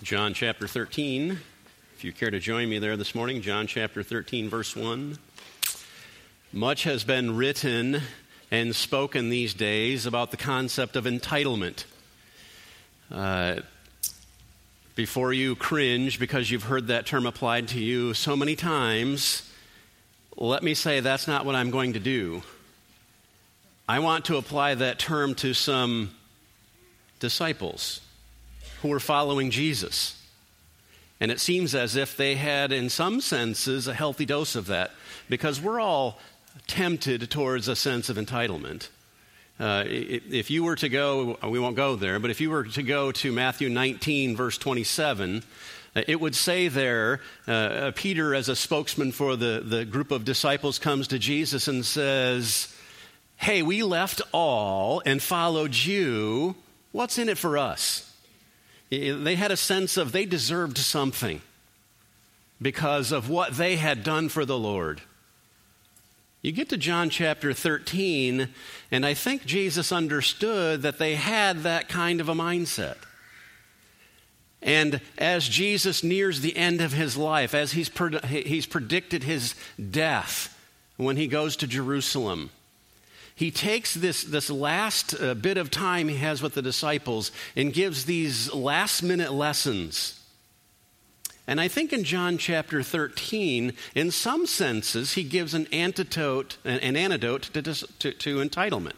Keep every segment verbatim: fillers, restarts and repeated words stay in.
John chapter thirteen. If you care to join me there this morning, John chapter thirteen, verse one. Much has been written and spoken these days about the concept of entitlement. Uh, before you cringe because you've heard that term applied to you so many times, let me say that's not what I'm going to do. I want to apply that term to some disciples who were following Jesus. And it seems as if they had, in some senses, a healthy dose of that, because we're all tempted towards a sense of entitlement. Uh, if you were to go, we won't go there, but if you were to go to Matthew nineteen, verse twenty-seven, it would say there, uh, Peter, as a spokesman for the, the group of disciples, comes to Jesus and says, "Hey, we left all and followed you. What's in it for us?" They had a sense of they deserved something because of what they had done for the Lord. You get to John chapter thirteen, and I think Jesus understood that they had that kind of a mindset. And as Jesus nears the end of his life, as he's, pred- he's predicted his death when he goes to Jerusalem, he takes this, this last uh, bit of time he has with the disciples and gives these last-minute lessons. And I think in John chapter thirteen, in some senses, he gives an antidote, an, an antidote to, to, to entitlement.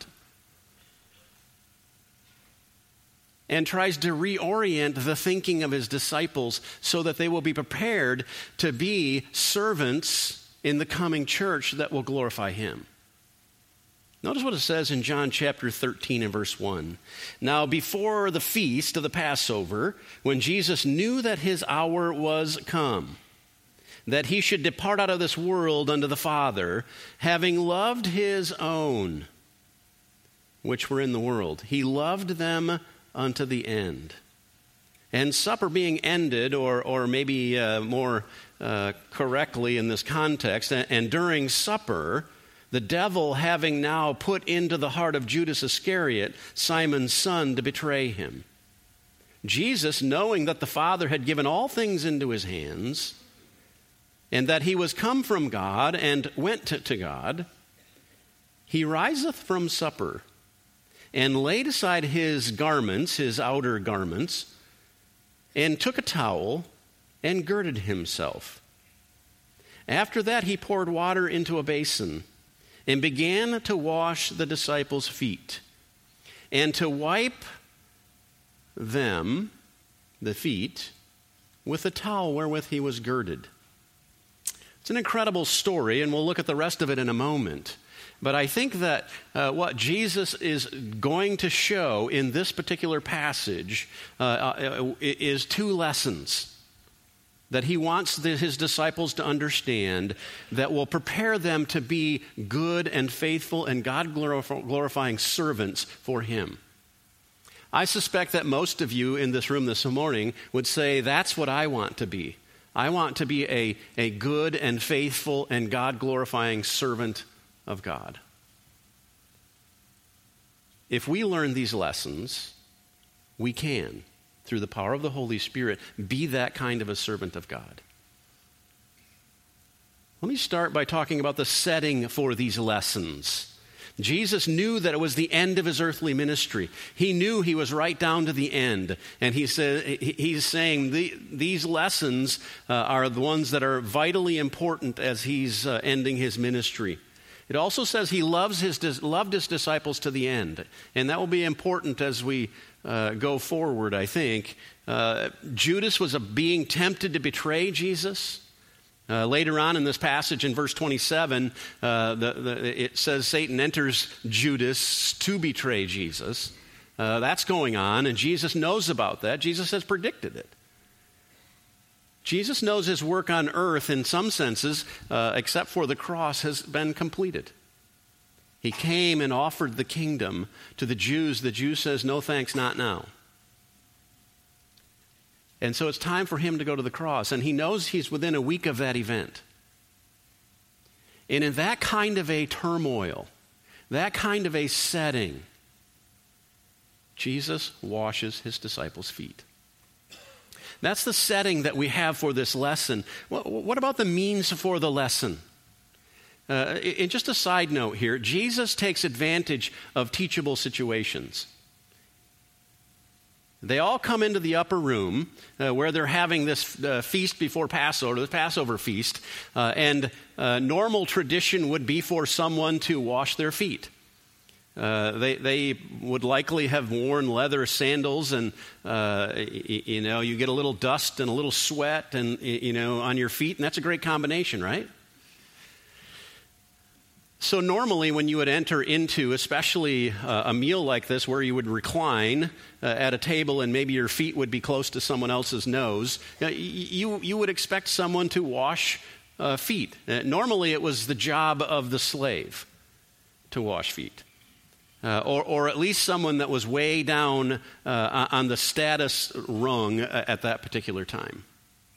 And tries to reorient the thinking of his disciples so that they will be prepared to be servants in the coming church that will glorify him. Notice what it says in John chapter thirteen and verse one. Now, before the feast of the Passover, when Jesus knew that his hour was come, that he should depart out of this world unto the Father, having loved his own, which were in the world, he loved them unto the end. And supper being ended, or, or maybe uh, more uh, correctly in this context, and, and during supper, the devil having now put into the heart of Judas Iscariot, Simon's son, to betray him. Jesus, knowing that the Father had given all things into his hands, and that he was come from God and went to, to God, he riseth from supper, and laid aside his garments, his outer garments, and took a towel, and girded himself. After that he poured water into a basin, and began to wash the disciples' feet, and to wipe them, the feet, with the towel wherewith he was girded. It's an incredible story, and we'll look at the rest of it in a moment. But I think that uh, what Jesus is going to show in this particular passage uh, uh, is two lessons that he wants the, his disciples to understand that will prepare them to be good and faithful and God-glorifying servants for him. I suspect that most of you in this room this morning would say, that's what I want to be. I want to be a, a good and faithful and God-glorifying servant of God. If we learn these lessons, we can, through the power of the Holy Spirit, be that kind of a servant of God. Let me start by talking about the setting for these lessons. Jesus knew that it was the end of his earthly ministry. He knew he was right down to the end. And he said, he's saying the, these lessons uh, are the ones that are vitally important as he's uh, ending his ministry. It also says he loves his, loved his disciples to the end. And that will be important as we Uh, go forward, I think. Uh, Judas was a, being tempted to betray Jesus. Uh, later on in this passage in verse twenty-seven, uh, the, the, it says Satan enters Judas to betray Jesus. Uh, that's going on, and Jesus knows about that. Jesus has predicted it. Jesus knows his work on earth, in some senses, uh, except for the cross, has been completed. He came and offered the kingdom to the Jews. The Jew says, no thanks, not now. And so it's time for him to go to the cross. And he knows he's within a week of that event. And in that kind of a turmoil, that kind of a setting, Jesus washes his disciples' feet. that's the setting that we have for this lesson. What, what about the means for the lesson? Uh, and just a side note here, Jesus takes advantage of teachable situations. They all come into the upper room uh, where they're having this uh, feast before Passover, the Passover feast, uh, and uh, normal tradition would be for someone to wash their feet. Uh, they they would likely have worn leather sandals, and uh, y- you know you get a little dust and a little sweat, and you know on your feet, and that's a great combination, right? So normally when you would enter into, especially uh, a meal like this where you would recline uh, at a table and maybe your feet would be close to someone else's nose, you, you, you would expect someone to wash uh, feet. Uh, normally it was the job of the slave to wash feet. Uh, or, or at least someone that was way down uh, on the status rung at that particular time.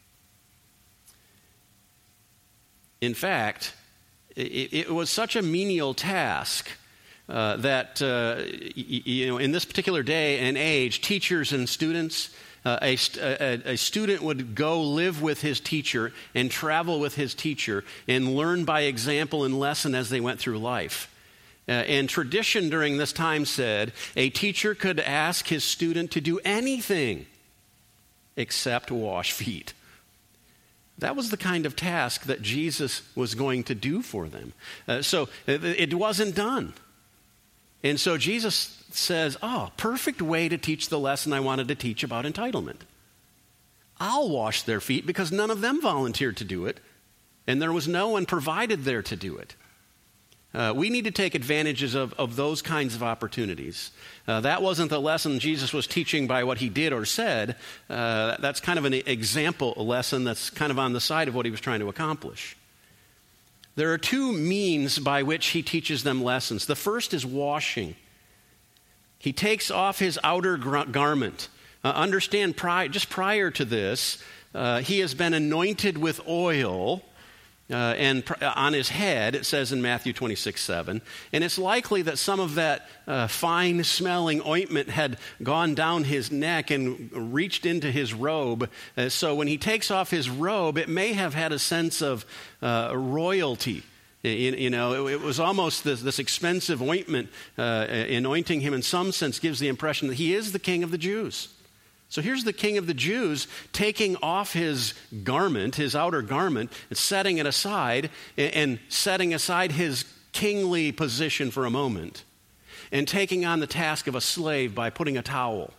In fact, It, it was such a menial task uh, that, uh, y- you know, in this particular day and age, teachers and students, uh, a, a, a student would go live with his teacher and travel with his teacher and learn by example and lesson as they went through life. Uh, and tradition during this time said a teacher could ask his student to do anything except wash feet. That was the kind of task that Jesus was going to do for them. Uh, so it, it wasn't done. And so Jesus says, oh, perfect way to teach the lesson I wanted to teach about entitlement. I'll wash their feet because none of them volunteered to do it, and there was no one provided there to do it. Uh, we need to take advantages of, of those kinds of opportunities. Uh, that wasn't the lesson Jesus was teaching by what he did or said. Uh, that's kind of an example lesson that's kind of on the side of what he was trying to accomplish. There are two means by which he teaches them lessons. The first is washing. He takes off his outer garment. Uh, understand, pri- just prior to this, uh, he has been anointed with oil. Uh, and pr- on his head, it says in Matthew twenty-six seven, and it's likely that some of that uh, fine-smelling ointment had gone down his neck and reached into his robe. Uh, so when he takes off his robe, it may have had a sense of uh, royalty. You, you know, it, it was almost this, this expensive ointment uh, anointing him in some sense gives the impression that he is the king of the Jews. So here's the king of the Jews taking off his garment, his outer garment, and setting it aside, and setting aside his kingly position for a moment, and taking on the task of a slave by putting a towel,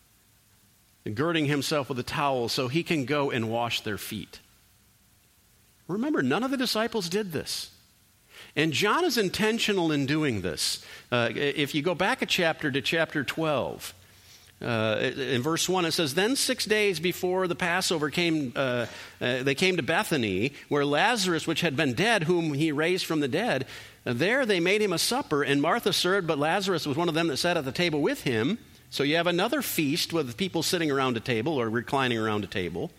and girding himself with a towel so he can go and wash their feet. Remember, none of the disciples did this. And John is intentional in doing this. Uh, if you go back a chapter to chapter twelve, Uh, in verse one, it says, then six days before the Passover came, uh, uh, they came to Bethany, where Lazarus, which had been dead, whom he raised from the dead, uh, there they made him a supper, and Martha served, but Lazarus was one of them that sat at the table with him. So you have another feast with people sitting around a table or reclining around a table.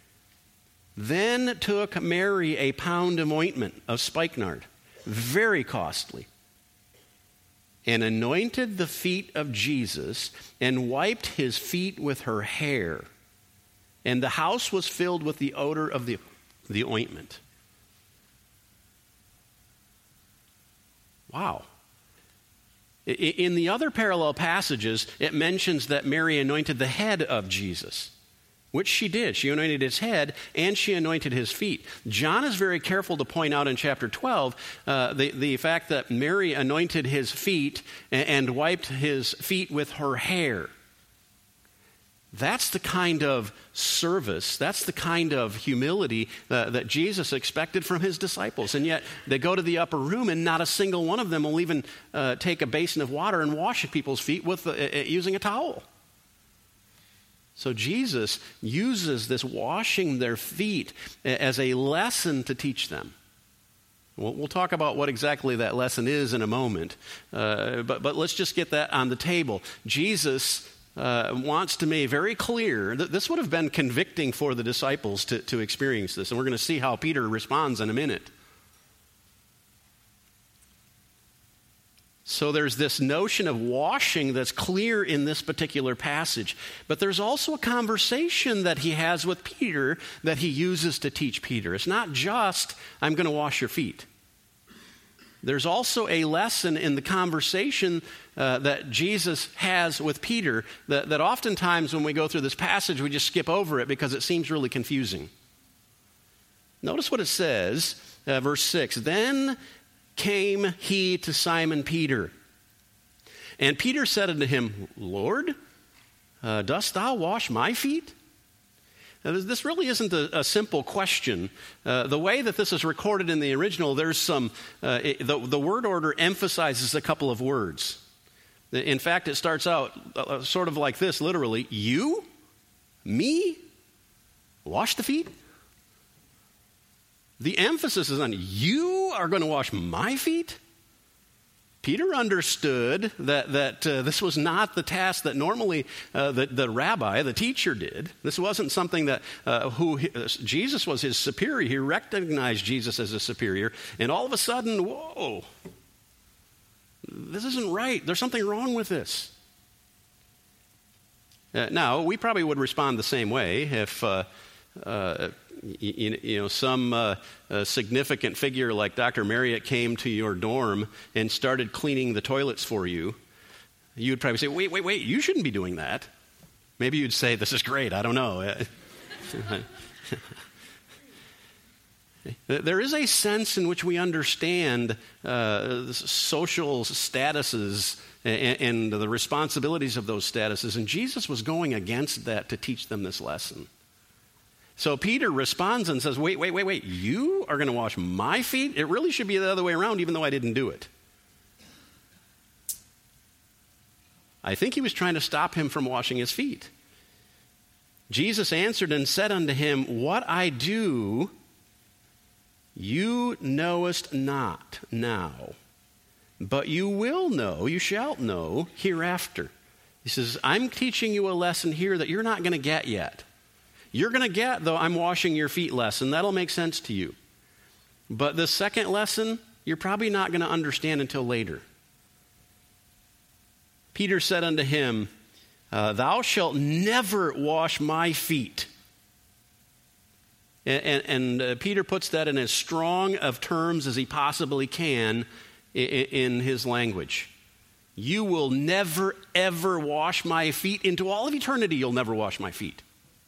Then took Mary a pound of ointment of spikenard, very costly, and anointed the feet of Jesus, and wiped his feet with her hair. And the house was filled with the odor of the, the ointment. Wow. In the other parallel passages, it mentions that Mary anointed the head of Jesus, which she did. She anointed his head, and she anointed his feet. John is very careful to point out in chapter twelve uh, the, the fact that Mary anointed his feet and, and wiped his feet with her hair. That's the kind of service, that's the kind of humility uh, that Jesus expected from his disciples. And yet they go to the upper room, and not a single one of them will even uh, take a basin of water and wash people's feet with uh, using a towel. So Jesus uses this washing their feet as a lesson to teach them. We'll, we'll talk about what exactly that lesson is in a moment, uh, but, but let's just get that on the table. Jesus uh, wants to make very clear that this would have been convicting for the disciples to, to experience this, and we're going to see how Peter responds in a minute. So there's this notion of washing that's clear in this particular passage. But there's also a conversation that he has with Peter that he uses to teach Peter. It's not just, I'm going to wash your feet. There's also a lesson in the conversation uh, that Jesus has with Peter that, that oftentimes when we go through this passage, we just skip over it because it seems really confusing. Notice what it says, uh, verse six. Then came he to Simon Peter. And Peter said unto him, Lord, uh, dost thou wash my feet? Now, this really isn't a, a simple question. Uh, the way that this is recorded in the original, there's some, uh, it, the, the word order emphasizes a couple of words. In fact, it starts out uh, sort of like this, literally, you, me, wash the feet? The emphasis is on you are going to wash my feet? Peter understood that, that uh, this was not the task that normally uh, the, the rabbi, the teacher, did. This wasn't something that uh, who he, uh, Jesus was his superior. He recognized Jesus as a superior. And all of a sudden, whoa, this isn't right. There's something wrong with this. Uh, now, we probably would respond the same way if uh, uh, You, you know, some uh, uh, significant figure like Doctor Marriott came to your dorm and started cleaning the toilets for you. You would probably say, wait, wait, wait, you shouldn't be doing that. Maybe you'd say, this is great, I don't know. There is a sense in which we understand uh, social statuses and, and the responsibilities of those statuses, and Jesus was going against that to teach them this lesson. So Peter responds and says, wait, wait, wait, wait, you are going to wash my feet? It really should be the other way around, even though I didn't do it. I think he was trying to stop him from washing his feet. Jesus answered and said unto him, what I do, you knowest not now, but you will know, you shalt know hereafter. He says, I'm teaching you a lesson here that you're not going to get yet. You're going to get, though, I'm washing your feet lesson. That'll make sense to you. But the second lesson, you're probably not going to understand until later. Peter said unto him, uh, thou shalt never wash my feet. And, and, and uh, Peter puts that in as strong of terms as he possibly can in, in his language. You will never, ever wash my feet. Into all of eternity, you'll never wash my feet.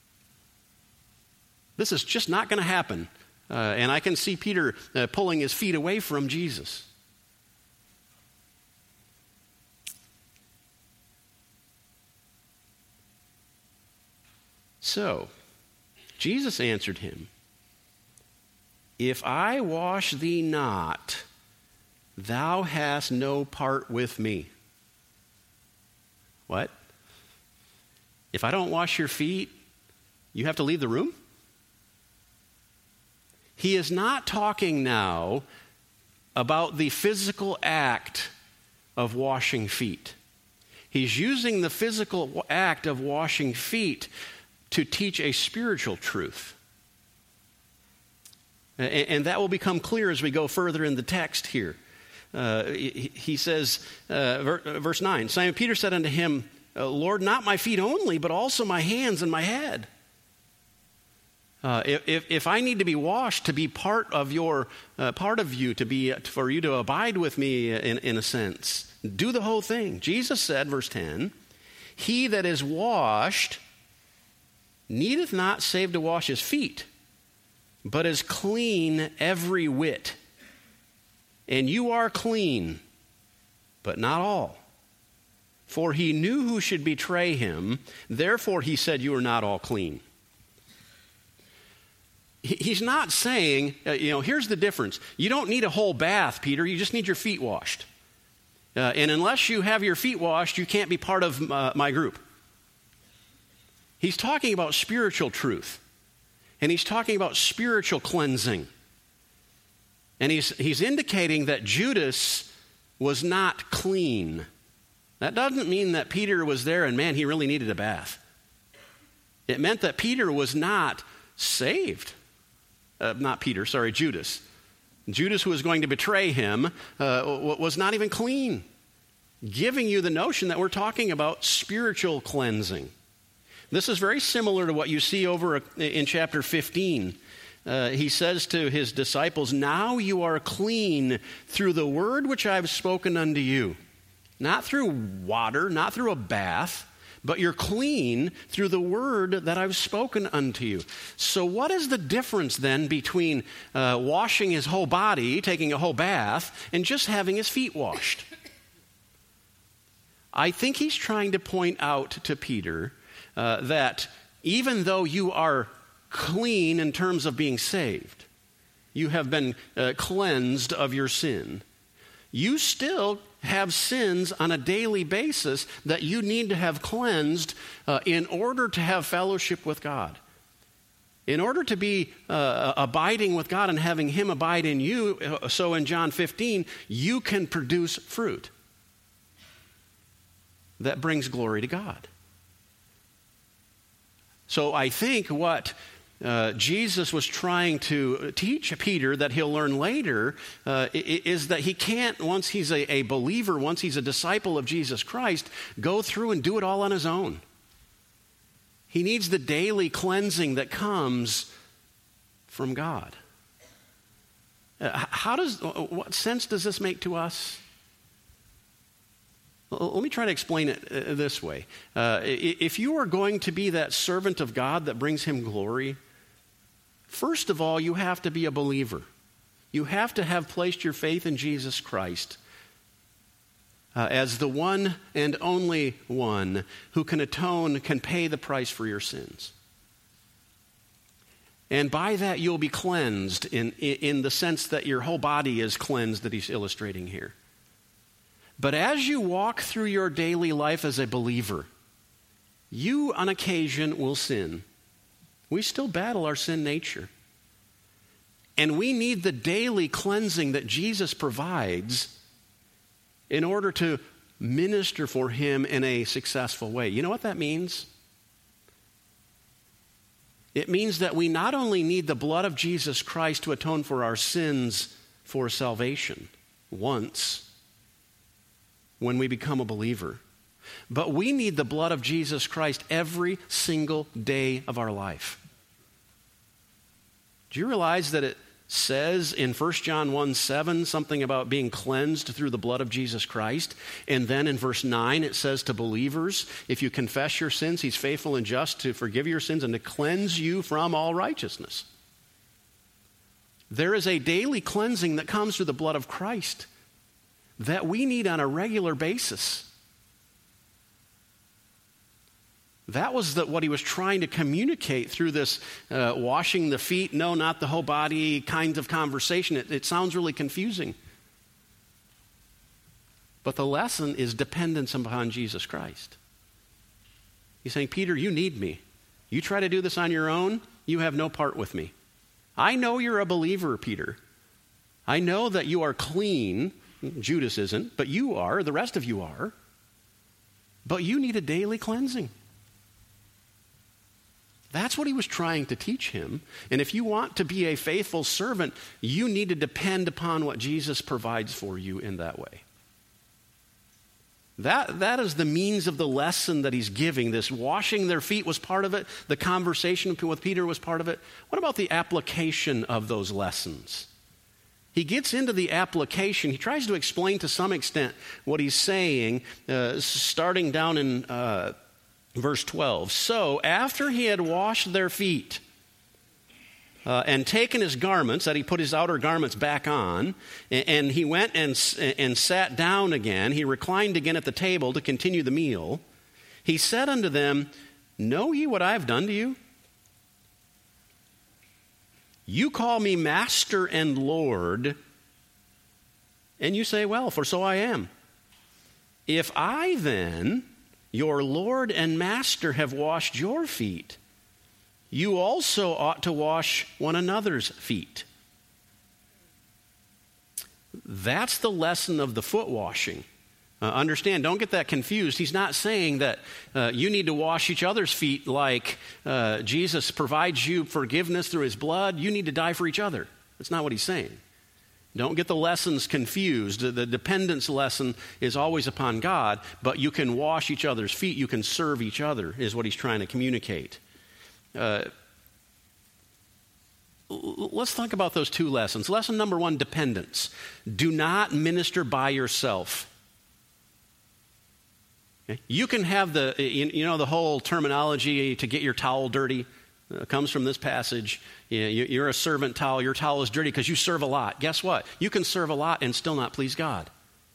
This is just not going to happen. Uh, and I can see Peter uh, pulling his feet away from Jesus. So, Jesus answered him, if I wash thee not, thou hast no part with me. What? If I don't wash your feet, you have to leave the room? He is not talking now about the physical act of washing feet. He's using the physical act of washing feet to teach a spiritual truth. And that will become clear as we go further in the text here. Uh, he says, uh, verse nine, Simon Peter said unto him, Lord, not my feet only, but also my hands and my head. Uh, if, if I need to be washed to be part of your, uh, part of you, to be, for you to abide with me in, in a sense, do the whole thing. Jesus said, verse ten, he that is washed needeth not save to wash his feet, but is clean every whit. And you are clean, but not all. For he knew who should betray him, therefore he said, you are not all clean. He's not saying, uh, you know, here's the difference. You don't need a whole bath, Peter. You just need your feet washed. Uh, and unless you have your feet washed, you can't be part of uh, my group. He's talking about spiritual truth. And he's talking about spiritual cleansing. And he's, he's indicating that Judas was not clean. That doesn't mean that Peter was there and, man, he really needed a bath. It meant that Peter was not saved. Uh, not Peter, sorry, Judas. Judas, who was going to betray him, uh, was not even clean. giving you the notion that we're talking about spiritual cleansing. This is very similar to what you see over in chapter fifteen. Uh, he says to his disciples, "Now you are clean through the word which I have spoken unto you." Not through water, not through a bath, but you're clean through the word that I've spoken unto you. So what is the difference then between uh, washing his whole body, taking a whole bath, and just having his feet washed? I think he's trying to point out to Peter uh, that even though you are clean in terms of being saved, you have been uh, cleansed of your sin, you still have sins on a daily basis that you need to have cleansed uh, in order to have fellowship with God. In order to be uh, abiding with God and having him abide in you, uh, so in John fifteen, you can produce fruit that brings glory to God. So I think what Uh, Jesus was trying to teach Peter that he'll learn later uh, is that he can't, once he's a, a believer, once he's a disciple of Jesus Christ, go through and do it all on his own. He needs the daily cleansing that comes from God. Uh, how does, what sense does this make to us? Let me try to explain it this way. Uh, if you are going to be that servant of God that brings him glory, first of all, you have to be a believer. You have to have placed your faith in Jesus Christ uh, as the one and only one who can atone, can pay the price for your sins. And by that, you'll be cleansed in, in the sense that your whole body is cleansed that he's illustrating here. But as you walk through your daily life as a believer, you on occasion will sin. We still battle our sin nature. And we need the daily cleansing that Jesus provides in order to minister for him in a successful way. You know what that means? It means that we not only need the blood of Jesus Christ to atone for our sins for salvation once when we become a believer, but we need the blood of Jesus Christ every single day of our life. Do you realize that it says in First John one seven something about being cleansed through the blood of Jesus Christ? And then in verse nine it says to believers, if you confess your sins, he's faithful and just to forgive your sins and to cleanse you from all righteousness. There is a daily cleansing that comes through the blood of Christ that we need on a regular basis. That was the, what he was trying to communicate through this uh, washing the feet, no, not the whole body kind of conversation. It, it sounds really confusing. But the lesson is dependence upon Jesus Christ. He's saying, Peter, you need me. You try to do this on your own, you have no part with me. I know you're a believer, Peter. I know that you are clean. Judas isn't, but you are. The rest of you are. But you need a daily cleansing. That's what he was trying to teach him. And if you want to be a faithful servant, you need to depend upon what Jesus provides for you in that way. That, that is the means of the lesson that he's giving. This washing their feet was part of it. The conversation with Peter was part of it. What about the application of those lessons? He gets into the application. He tries to explain to some extent what he's saying, uh, starting down in uh, verse twelve. So after he had washed their feet uh, and taken his garments, that he put his outer garments back on, and, and he went and, and sat down again, he reclined again at the table to continue the meal, he said unto them, know ye what I have done to you? You call me Master and Lord, and you say, well, for so I am. If I then, your Lord and Master, have washed your feet, you also ought to wash one another's feet. That's the lesson of the foot washing. Uh, understand, don't get that confused. He's not saying that uh, you need to wash each other's feet like uh, Jesus provides you forgiveness through his blood. You need to die for each other. That's not what he's saying. Don't get the lessons confused. The dependence lesson is always upon God, but you can wash each other's feet. You can serve each other, is what he's trying to communicate. Uh, let's think about those two lessons. Lesson number one, dependence. Do not minister by yourself. Okay? You can have the, you know, the whole terminology to get your towel dirty. Uh, comes from this passage. You know, you're a servant towel. Your towel is dirty because you serve a lot. Guess what? You can serve a lot and still not please God.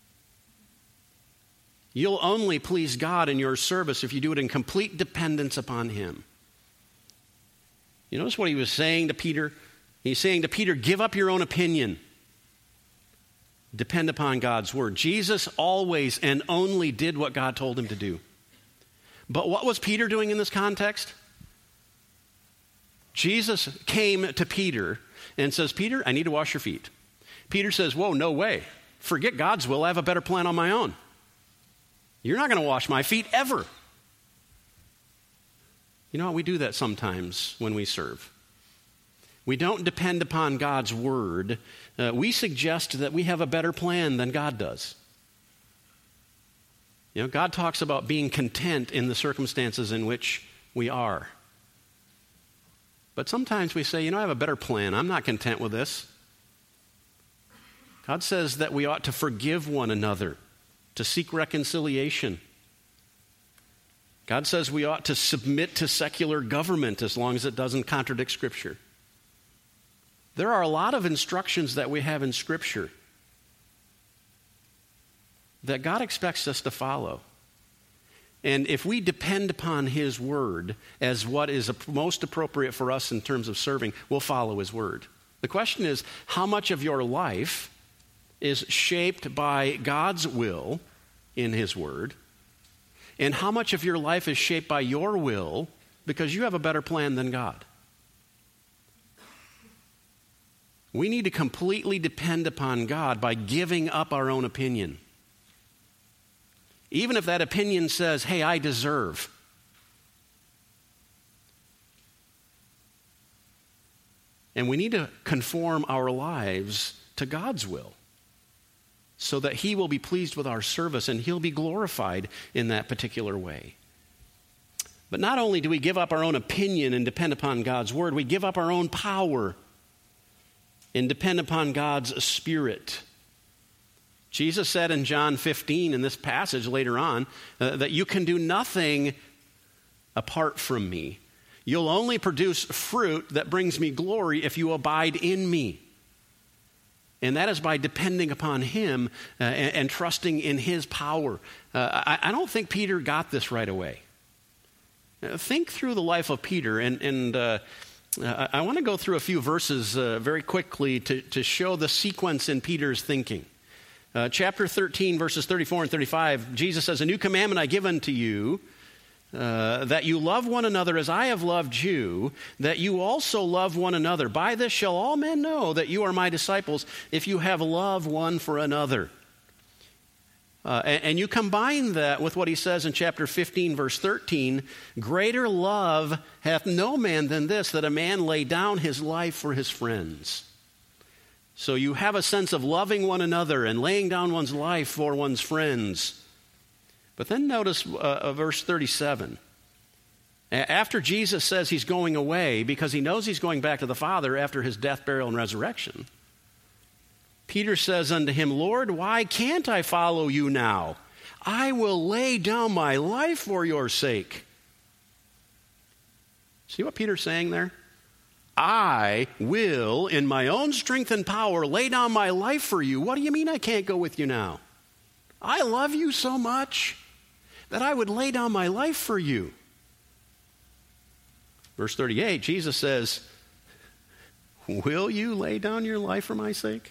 You'll only please God in your service if you do it in complete dependence upon him. You notice what he was saying to Peter? He's saying to Peter, give up your own opinion. Depend upon God's word. Jesus always and only did what God told him to do. But what was Peter doing in this context? Jesus came to Peter and says, Peter, I need to wash your feet. Peter says, whoa, no way. Forget God's will. I have a better plan on my own. You're not going to wash my feet ever. You know what? We do that sometimes when we serve. We don't depend upon God's word. Uh, we suggest that we have a better plan than God does. You know, God talks about being content in the circumstances in which we are. But sometimes we say, you know, I have a better plan. I'm not content with this. God says that we ought to forgive one another, to seek reconciliation. God says we ought to submit to secular government as long as it doesn't contradict Scripture. There are a lot of instructions that we have in Scripture that God expects us to follow. And if we depend upon his word as what is most appropriate for us in terms of serving, we'll follow his word. The question is, how much of your life is shaped by God's will in his word? And how much of your life is shaped by your will because you have a better plan than God? We need to completely depend upon God by giving up our own opinion. Even if that opinion says, hey, I deserve. And we need to conform our lives to God's will so that he will be pleased with our service and he'll be glorified in that particular way. But not only do we give up our own opinion and depend upon God's word, we give up our own power and depend upon God's Spirit. Jesus said in John fifteen, in this passage later on, uh, that you can do nothing apart from me. You'll only produce fruit that brings me glory if you abide in me. And that is by depending upon him uh, and, and trusting in his power. Uh, I, I don't think Peter got this right away. Uh, think through the life of Peter, and, and uh, uh, I want to go through a few verses uh, very quickly to, to show the sequence in Peter's thinking. Uh, chapter thirteen, verses thirty-four and thirty-five, Jesus says, a new commandment I give unto you, uh, that you love one another as I have loved you, that you also love one another. By this shall all men know that you are my disciples, if you have love one for another. Uh, and, and you combine that with what he says in chapter fifteen, verse thirteen, greater love hath no man than this, that a man lay down his life for his friends. So you have a sense of loving one another and laying down one's life for one's friends. But then notice uh, verse thirty-seven. After Jesus says he's going away because he knows he's going back to the Father after his death, burial, and resurrection, Peter says unto him, Lord, why can't I follow you now? I will lay down my life for your sake. See what Peter's saying there? I will, in my own strength and power, lay down my life for you. What do you mean I can't go with you now? I love you so much that I would lay down my life for you. Verse thirty-eight, Jesus says, will you lay down your life for my sake?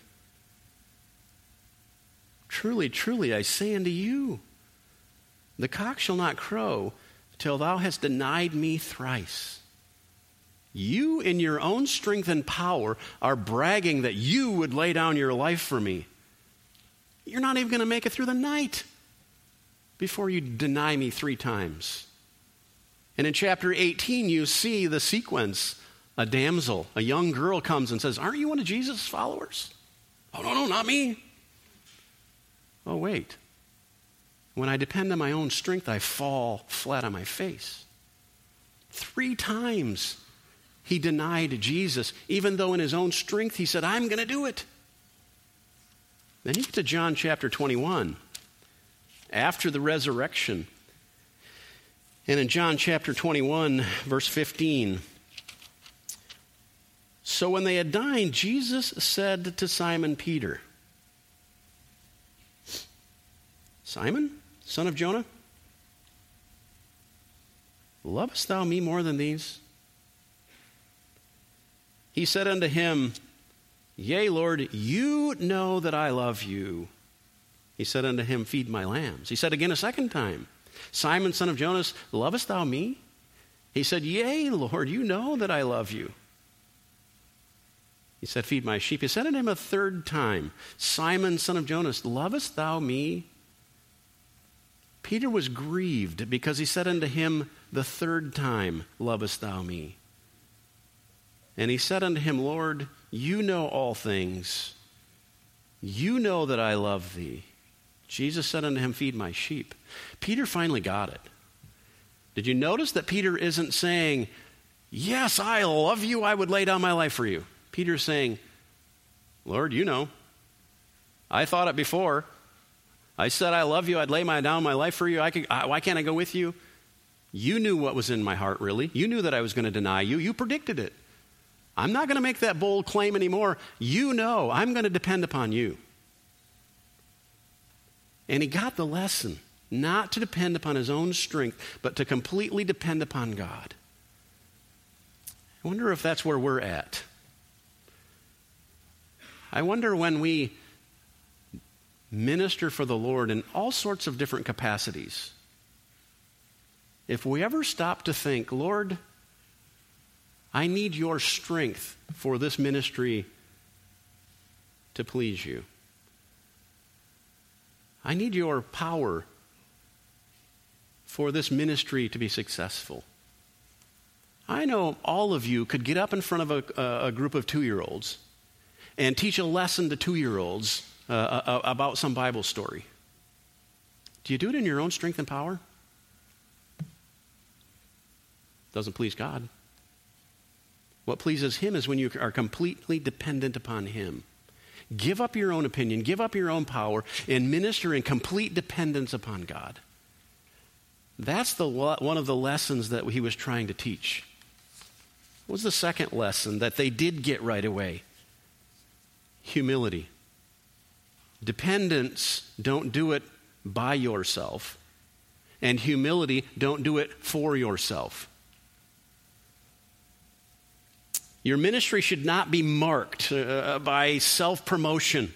Truly, truly, I say unto you, the cock shall not crow till thou hast denied me thrice. You, in your own strength and power, are bragging that you would lay down your life for me. You're not even going to make it through the night before you deny me three times. And in chapter eighteen, you see the sequence. A damsel, a young girl comes and says, aren't you one of Jesus' followers? Oh, no, no, not me. Oh, wait. When I depend on my own strength, I fall flat on my face. Three times he denied Jesus, even though in his own strength he said, I'm going to do it. Then you get to John chapter twenty-one, after the resurrection. And in John chapter twenty-one, verse fifteen, so when they had dined, Jesus said to Simon Peter, Simon, son of Jonah, lovest thou me more than these? He said unto him, Yea, Lord, you know that I love you. He said unto him, Feed my lambs. He said again a second time, Simon, son of Jonas, lovest thou me? He said, Yea, Lord, you know that I love you. He said, Feed my sheep. He said unto him a third time, Simon, son of Jonas, lovest thou me? Peter was grieved because he said unto him the third time, Lovest thou me? And he said unto him, Lord, you know all things. You know that I love thee. Jesus said unto him, Feed my sheep. Peter finally got it. Did you notice that Peter isn't saying, Yes, I love you. I would lay down my life for you. Peter's saying, Lord, you know. I thought it before. I said I love you. I'd lay my down my life for you. I could, I, why can't I go with you? You knew what was in my heart, really. You knew that I was going to deny you. You predicted it. I'm not going to make that bold claim anymore. You know I'm going to depend upon you. And he got the lesson, not to depend upon his own strength, but to completely depend upon God. I wonder if that's where we're at. I wonder when we minister for the Lord in all sorts of different capacities, if we ever stop to think, Lord, I need your strength for this ministry to please you. I need your power for this ministry to be successful. I know all of you could get up in front of a, a group of two-year-olds and teach a lesson to two-year-olds uh, about some Bible story. Do you do it in your own strength and power? Doesn't please God. What pleases him is when you are completely dependent upon him. Give up your own opinion, give up your own power, and minister in complete dependence upon God. That's the one of the lessons that he was trying to teach. What was the second lesson that they did get right away? Humility. Dependence, don't do it by yourself. And humility, don't do it for yourself. Your ministry should not be marked uh, by self-promotion.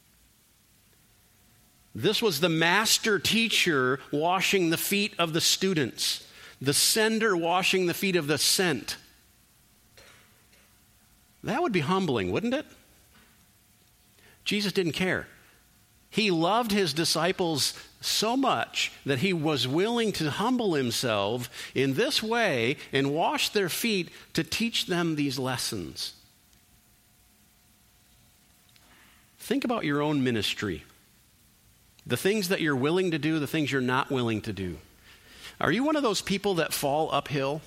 This was the master teacher washing the feet of the students, the sender washing the feet of the sent. That would be humbling, wouldn't it? Jesus didn't care. He loved his disciples so much that he was willing to humble himself in this way and wash their feet to teach them these lessons. Think about your own ministry. The things that you're willing to do, the things you're not willing to do. Are you one of those people that fall uphill?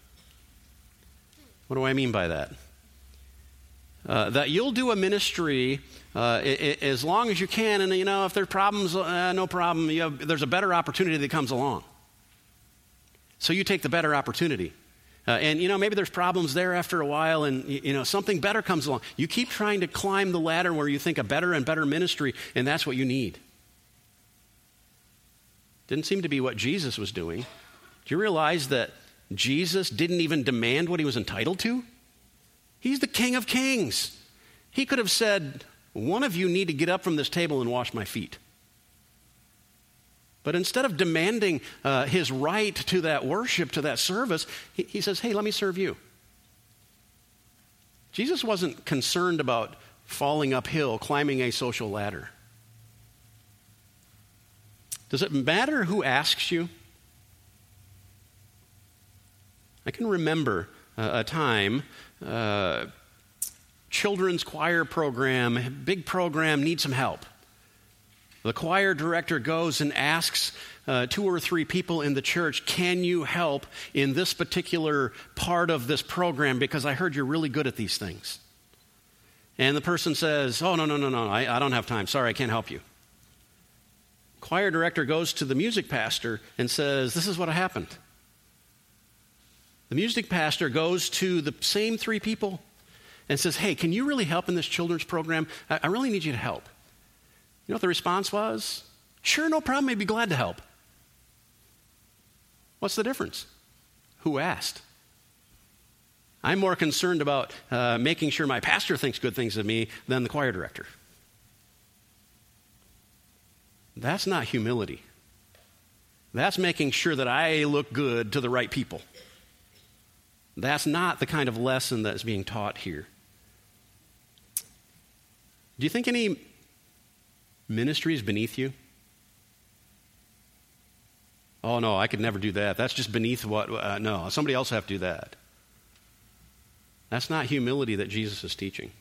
What do I mean by that? Uh, that you'll do a ministry uh, I- I- as long as you can, and you know, if there's problems, uh, no problem. You have, there's a better opportunity that comes along. So you take the better opportunity. Uh, and, you know, maybe there's problems there after a while, and, you know, something better comes along. You keep trying to climb the ladder where you think a better and better ministry, and that's what you need. Didn't seem to be what Jesus was doing. Do you realize that Jesus didn't even demand what he was entitled to? He's the King of Kings. He could have said, one of you need to get up from this table and wash my feet. But instead of demanding uh, his right to that worship, to that service, he, he says, hey, let me serve you. Jesus wasn't concerned about falling uphill, climbing a social ladder. Does it matter who asks you? I can remember uh, a time uh, children's choir program, big program, needs some help. The choir director goes and asks uh, two or three people in the church, can you help in this particular part of this program because I heard you're really good at these things. And the person says, oh, no, no, no, no, I, I don't have time. Sorry, I can't help you. Choir director goes to the music pastor and says, this is what happened. The music pastor goes to the same three people and says, hey, can you really help in this children's program? I, I really need you to help. You know what the response was? Sure, no problem. I'd be glad to help. What's the difference? Who asked? I'm more concerned about uh, making sure my pastor thinks good things of me than the choir director. That's not humility. That's making sure that I look good to the right people. That's not the kind of lesson that's being taught here. Do you think any ministry is beneath you? Oh, no, I could never do that. That's just beneath what, uh, no, somebody else will have to do that. That's not humility that Jesus is teaching.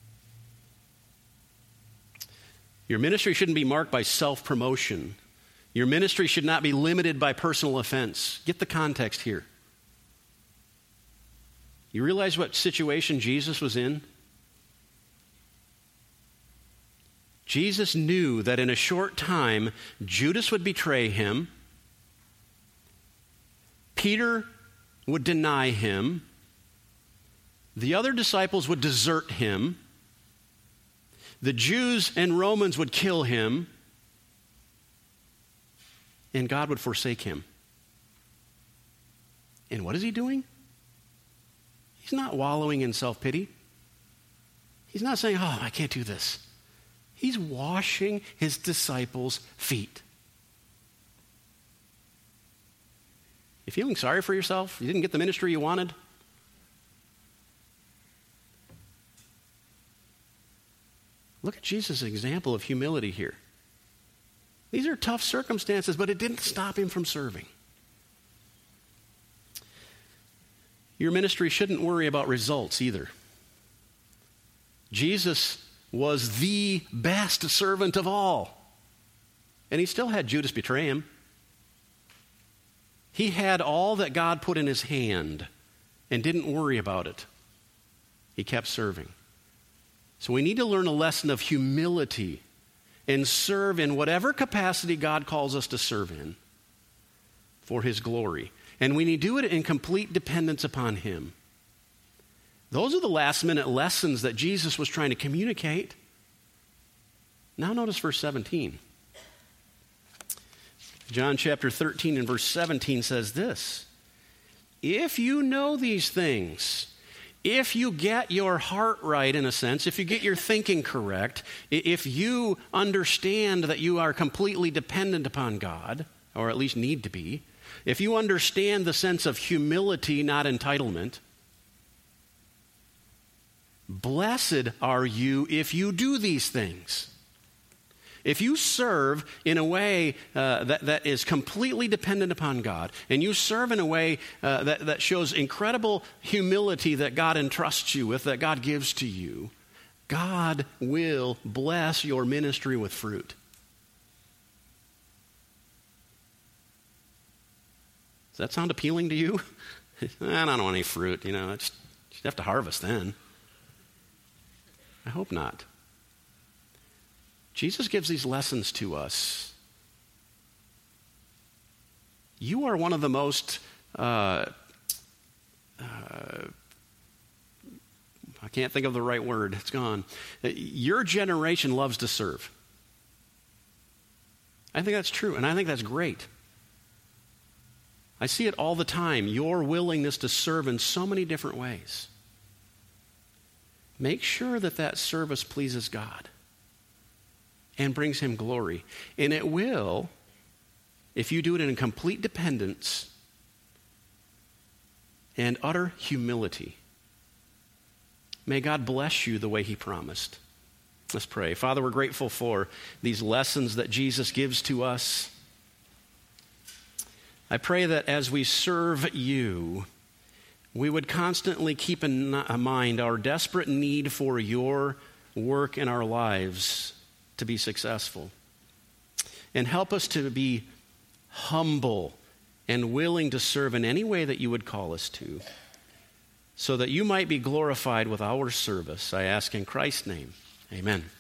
Your ministry shouldn't be marked by self-promotion. Your ministry should not be limited by personal offense. Get the context here. You realize what situation Jesus was in? Jesus knew that in a short time, Judas would betray him, Peter would deny him, the other disciples would desert him, the Jews and Romans would kill him, and God would forsake him. And what is he doing? He's not wallowing in self-pity. He's not saying, oh, I can't do this. He's washing his disciples' feet. You feeling sorry for yourself? You didn't get the ministry you wanted? Look at Jesus' example of humility here. These are tough circumstances, but it didn't stop him from serving. Your ministry shouldn't worry about results either. Jesus was the best servant of all. And he still had Judas betray him. He had all that God put in his hand and didn't worry about it. He kept serving. So we need to learn a lesson of humility and serve in whatever capacity God calls us to serve in for his glory. And we need to do it in complete dependence upon him. Those are the last minute lessons that Jesus was trying to communicate. Now notice verse seventeen. John chapter thirteen and verse seventeen says this: if you know these things, if you get your heart right in a sense, if you get your thinking correct, if you understand that you are completely dependent upon God, or at least need to be, if you understand the sense of humility, not entitlement, blessed are you if you do these things. If you serve in a way uh, that, that is completely dependent upon God, and you serve in a way uh, that, that shows incredible humility that God entrusts you with, that God gives to you, God will bless your ministry with fruit. Does that sound appealing to you? I don't want any fruit, you know, just, you have to harvest then. I hope not. Jesus gives these lessons to us. You are one of the most, uh, uh, I can't think of the right word, it's gone. Your generation loves to serve. I think that's true, and I think that's great. I see it all the time, your willingness to serve in so many different ways. Make sure that that service pleases God and brings him glory. And it will, if you do it in complete dependence and utter humility. May God bless you the way he promised. Let's pray. Father, we're grateful for these lessons that Jesus gives to us. I pray that as we serve you, we would constantly keep in mind our desperate need for your work in our lives to be successful. And help us to be humble and willing to serve in any way that you would call us to, so that you might be glorified with our service. I ask in Christ's name, amen.